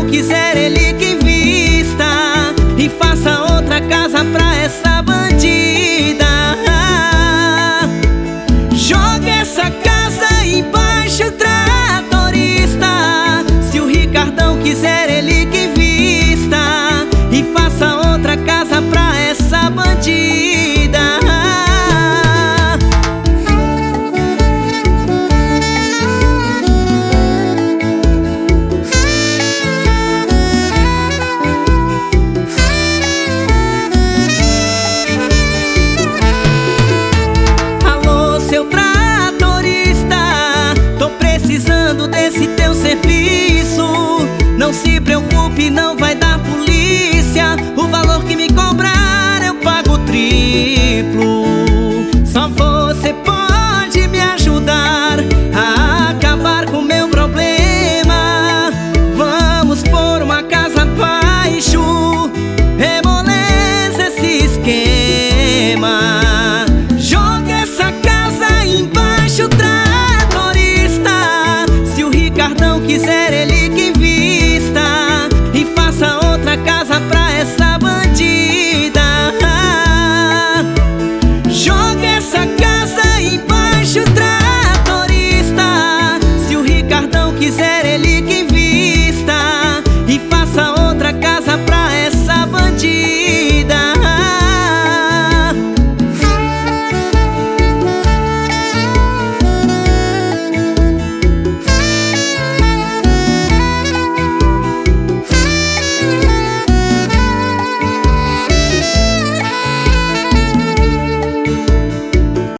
quiser, ele que vista e faça outra casa pra essa bandida. Joga essa casa embaixo, tratorista. Se o Ricardão quiser, ele que vista e faça outra casa pra essa bandida. Desse teu serviço, não se preocupe, não vai dar polícia. O valor que me cobrar eu pago triplo. Só você pode me ajudar a acabar com meu problema. Vamos pôr uma casa abaixo, remoleza esse esquema. Joga essa casa embaixo,